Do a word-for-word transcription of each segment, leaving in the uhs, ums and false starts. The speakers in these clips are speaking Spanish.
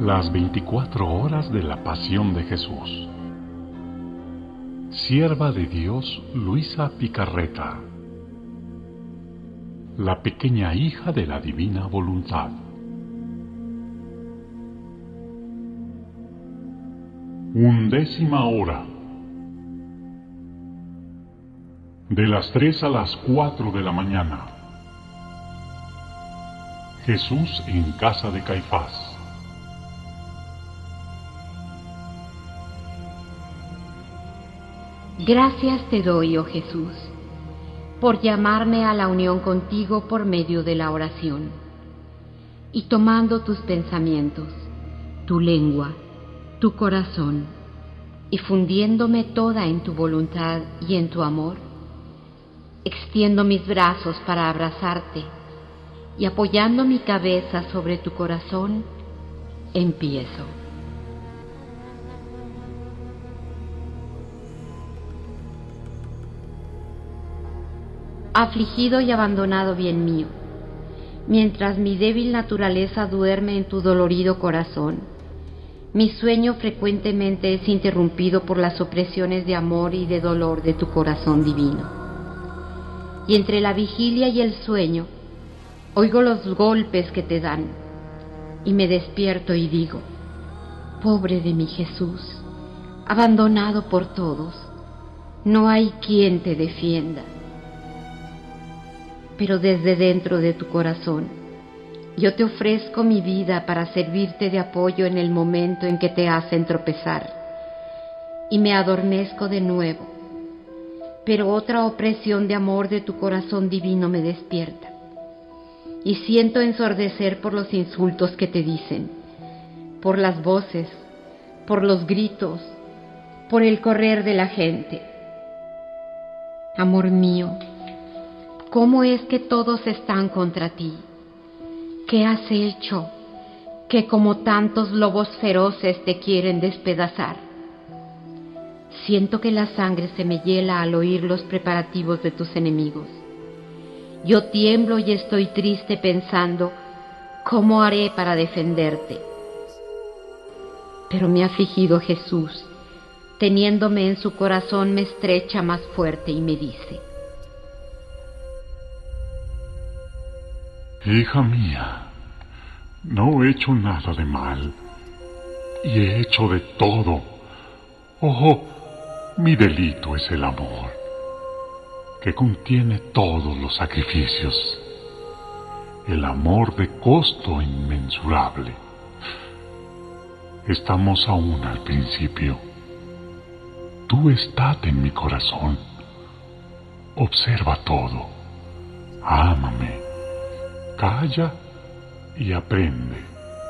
Las veinticuatro horas de la Pasión de Jesús. Sierva de Dios Luisa Picarreta, la pequeña hija de la divina voluntad. Undécima hora. De las tres a las cuatro de la mañana. Jesús en casa de Caifás. Gracias te doy, oh Jesús, por llamarme a la unión contigo por medio de la oración, y tomando tus pensamientos, tu lengua, tu corazón, y fundiéndome toda en tu voluntad y en tu amor, extiendo mis brazos para abrazarte, y apoyando mi cabeza sobre tu corazón, empiezo. Afligido y abandonado bien mío, mientras mi débil naturaleza duerme en tu dolorido corazón, mi sueño frecuentemente es interrumpido por las opresiones de amor y de dolor de tu corazón divino. Y entre la vigilia y el sueño, oigo los golpes que te dan, y me despierto y digo: pobre de mi Jesús, abandonado por todos, no hay quien te defienda. Pero desde dentro de tu corazón, yo te ofrezco mi vida para servirte de apoyo en el momento en que te hacen tropezar, y me adormezco de nuevo, pero otra opresión de amor de tu corazón divino me despierta, y siento ensordecer por los insultos que te dicen, por las voces, por los gritos, por el correr de la gente. Amor mío, ¿cómo es que todos están contra ti? ¿Qué has hecho que como tantos lobos feroces te quieren despedazar? Siento que la sangre se me hiela al oír los preparativos de tus enemigos. Yo tiemblo y estoy triste pensando, ¿cómo haré para defenderte? Pero mi afligido Jesús, teniéndome en su corazón, me estrecha más fuerte y me dice: Hija mía, no he hecho nada de mal, y he hecho de todo. Oh, mi delito es el amor, que contiene todos los sacrificios, el amor de costo inmensurable. Estamos aún al principio. Tú estate en mi corazón. Observa todo. Ámame. Calla y aprende.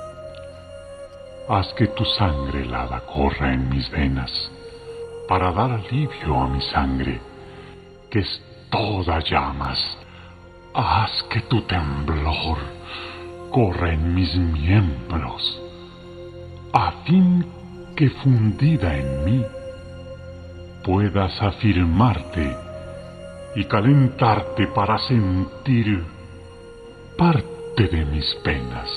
Haz que tu sangre helada corra en mis venas, para dar alivio a mi sangre, que es toda llamas. Haz que tu temblor corra en mis miembros, a fin que fundida en mí puedas afirmarte y calentarte para sentir parte de mis penas,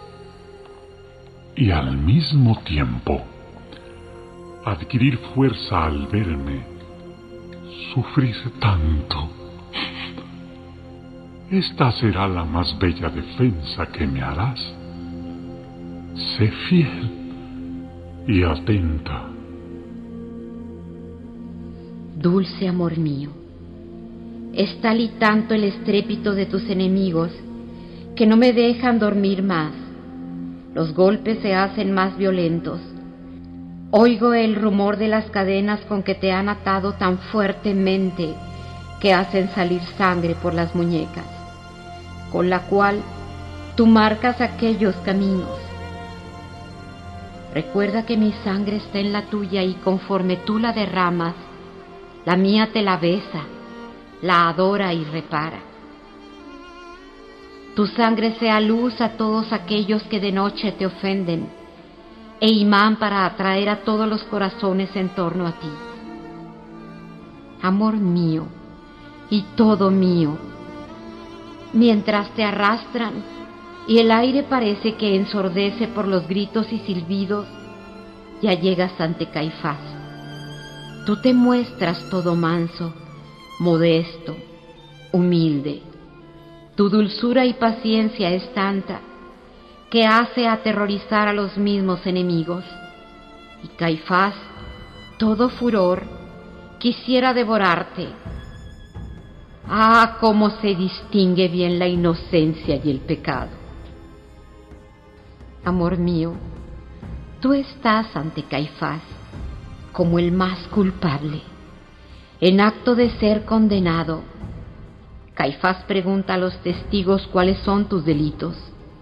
y al mismo tiempo adquirir fuerza al verme sufrir tanto. Esta será la más bella defensa que me harás. Sé fiel y atenta. Dulce amor mío, es tal y tanto el estrépito de tus enemigos que no me dejan dormir más. Los golpes se hacen más violentos. Oigo el rumor de las cadenas con que te han atado tan fuertemente que hacen salir sangre por las muñecas, con la cual tú marcas aquellos caminos. Recuerda que mi sangre está en la tuya, y conforme tú la derramas, la mía te la besa, la adora y repara. Tu sangre sea luz a todos aquellos que de noche te ofenden, e imán para atraer a todos los corazones en torno a ti. Amor mío y todo mío, mientras te arrastran, y el aire parece que ensordece por los gritos y silbidos, ya llegas ante Caifás. Tú te muestras todo manso, modesto, humilde. Tu dulzura y paciencia es tanta que hace aterrorizar a los mismos enemigos. Y Caifás, todo furor, quisiera devorarte. Ah, cómo se distingue bien la inocencia y el pecado. Amor mío, tú estás ante Caifás como el más culpable, en acto de ser condenado. Caifás pregunta a los testigos cuáles son tus delitos.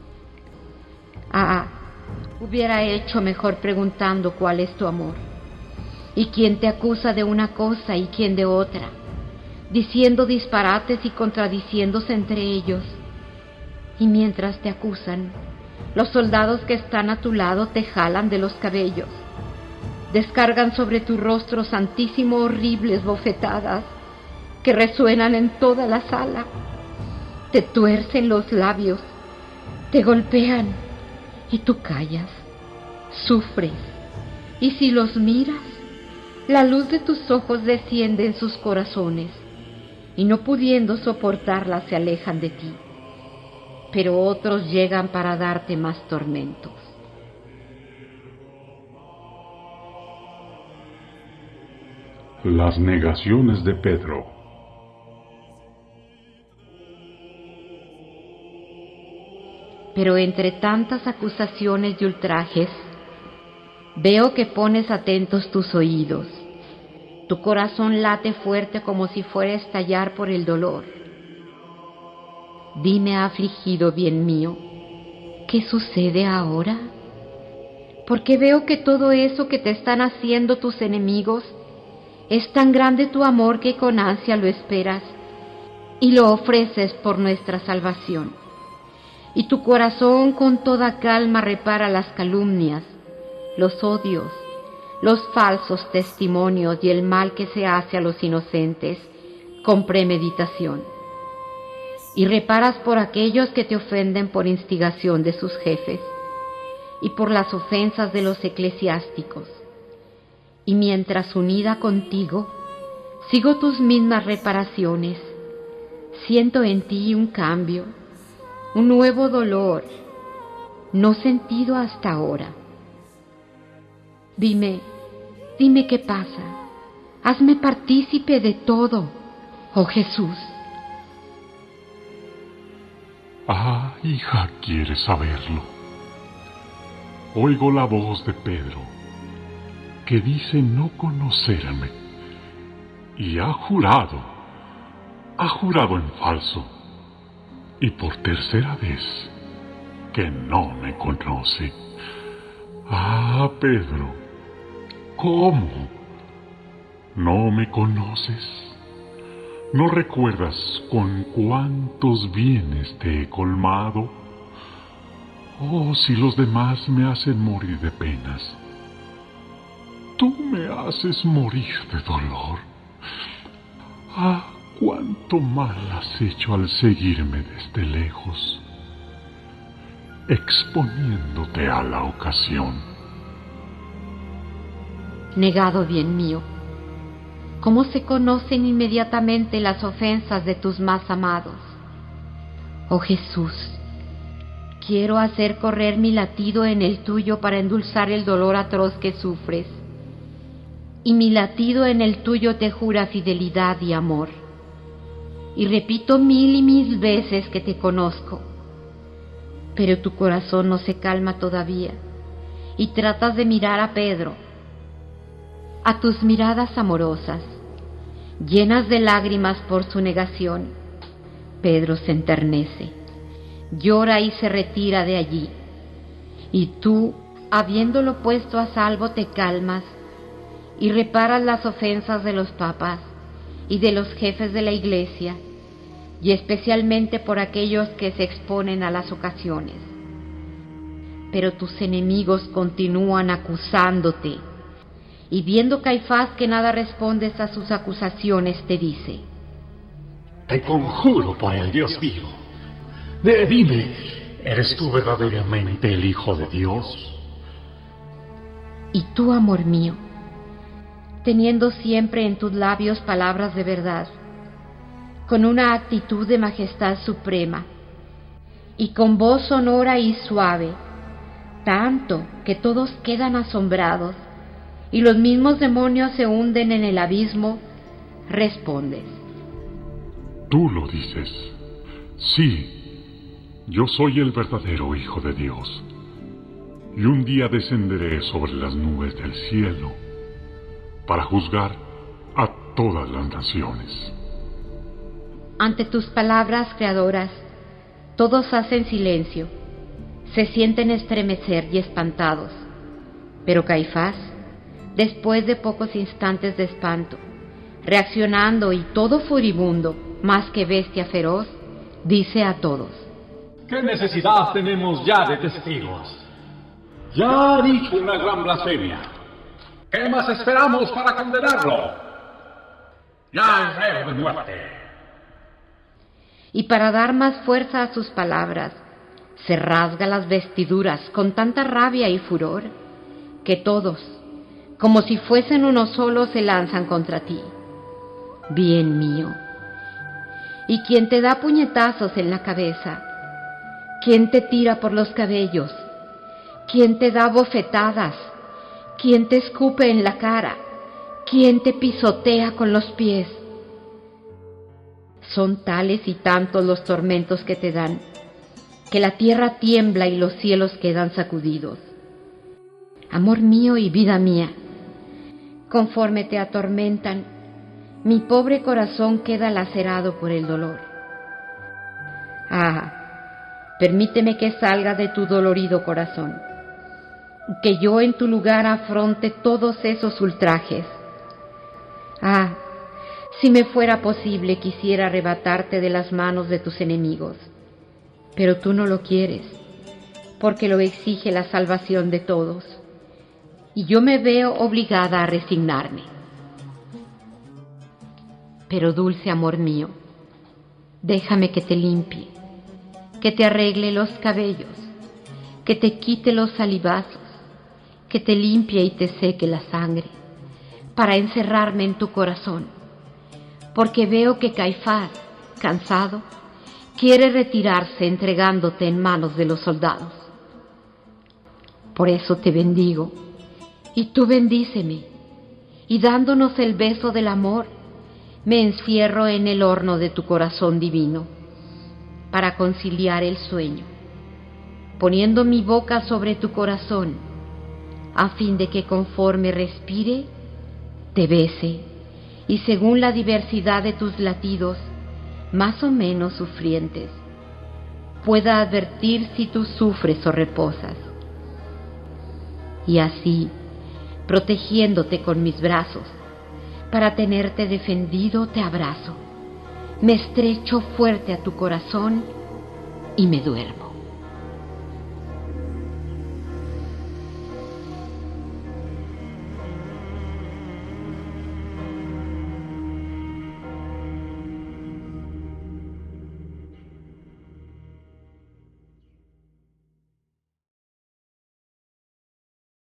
Ah, hubiera hecho mejor preguntando cuál es tu amor, y quién te acusa de una cosa y quién de otra, diciendo disparates y contradiciéndose entre ellos. Y mientras te acusan, los soldados que están a tu lado te jalan de los cabellos, descargan sobre tu rostro santísimo horribles bofetadas que resuenan en toda la sala, te tuercen los labios, te golpean y tú callas, sufres, y si los miras, la luz de tus ojos desciende en sus corazones, y no pudiendo soportarla se alejan de ti, pero otros llegan para darte más tormentos. Las negaciones de Pedro. Pero entre tantas acusaciones y ultrajes, veo que pones atentos tus oídos. Tu corazón late fuerte como si fuera a estallar por el dolor. Dime, afligido bien mío, ¿qué sucede ahora? Porque veo que todo eso que te están haciendo tus enemigos es tan grande tu amor que con ansia lo esperas y lo ofreces por nuestra salvación. Y tu corazón con toda calma repara las calumnias, los odios, los falsos testimonios y el mal que se hace a los inocentes con premeditación. Y reparas por aquellos que te ofenden por instigación de sus jefes y por las ofensas de los eclesiásticos. Y mientras unida contigo, sigo tus mismas reparaciones, siento en ti un cambio, un nuevo dolor, no sentido hasta ahora. Dime, dime qué pasa, hazme partícipe de todo, oh Jesús. Ah, hija, ¿quieres saberlo? Oigo la voz de Pedro, que dice no conocerme, y ha jurado, ha jurado en falso, y por tercera vez, que no me conoce. Ah, Pedro, ¿cómo? ¿No me conoces? ¿No recuerdas con cuántos bienes te he colmado? Oh, si los demás me hacen morir de penas, tú me haces morir de dolor. Ah, cuánto mal has hecho al seguirme desde lejos, exponiéndote a la ocasión. Negado bien mío, ¿cómo se conocen inmediatamente las ofensas de tus más amados? Oh Jesús, quiero hacer correr mi latido en el tuyo para endulzar el dolor atroz que sufres, y mi latido en el tuyo te jura fidelidad y amor. Y repito mil y mil veces que te conozco, pero tu corazón no se calma todavía, y tratas de mirar a Pedro, a tus miradas amorosas, llenas de lágrimas por su negación. Pedro se enternece, llora y se retira de allí, y tú, habiéndolo puesto a salvo, te calmas y reparas las ofensas de los papas y de los jefes de la iglesia, y especialmente por aquellos que se exponen a las ocasiones. Pero tus enemigos continúan acusándote, y viendo Caifás que nada respondes a sus acusaciones, te dice: Te conjuro por el Dios vivo, de, dime, ¿Eres tú verdaderamente el Hijo de Dios? Y tú, amor mío, teniendo siempre en tus labios palabras de verdad, con una actitud de majestad suprema, y con voz sonora y suave, tanto que todos quedan asombrados, y los mismos demonios se hunden en el abismo, respondes: Tú lo dices. Sí, yo soy el verdadero Hijo de Dios, y un día descenderé sobre las nubes del cielo para juzgar a todas las naciones. Ante tus palabras creadoras, todos hacen silencio, se sienten estremecer y espantados. Pero Caifás, después de pocos instantes de espanto, reaccionando y todo furibundo, más que bestia feroz, dice a todos: ¿Qué necesidad tenemos ya de testigos? Ya ha dicho una gran blasfemia. ¿Qué más esperamos para condenarlo? Ya es reo de muerte. Y para dar más fuerza a sus palabras, se rasga las vestiduras con tanta rabia y furor, que todos, como si fuesen uno solo, se lanzan contra ti. Bien mío. ¿Y quién te da puñetazos en la cabeza? ¿Quién te tira por los cabellos? ¿Quién te da bofetadas? ¿Quién te escupe en la cara? ¿Quién te pisotea con los pies? Son tales y tantos los tormentos que te dan, que la tierra tiembla y los cielos quedan sacudidos. Amor mío y vida mía, conforme te atormentan, mi pobre corazón queda lacerado por el dolor. Ah, permíteme que salga de tu dolorido corazón, que yo en tu lugar afronte todos esos ultrajes. Ah, si me fuera posible, quisiera arrebatarte de las manos de tus enemigos, pero tú no lo quieres, porque lo exige la salvación de todos, y yo me veo obligada a resignarme. Pero dulce amor mío, déjame que te limpie, que te arregle los cabellos, que te quite los salivazos, que te limpie y te seque la sangre, para encerrarme en tu corazón, porque veo que Caifás, cansado, quiere retirarse entregándote en manos de los soldados. Por eso te bendigo, y tú bendíceme, y dándonos el beso del amor, me encierro en el horno de tu corazón divino, para conciliar el sueño, poniendo mi boca sobre tu corazón, a fin de que conforme respire, te bese, y según la diversidad de tus latidos, más o menos sufrientes, pueda advertir si tú sufres o reposas. Y así, protegiéndote con mis brazos, para tenerte defendido te abrazo, me estrecho fuerte a tu corazón y me duermo.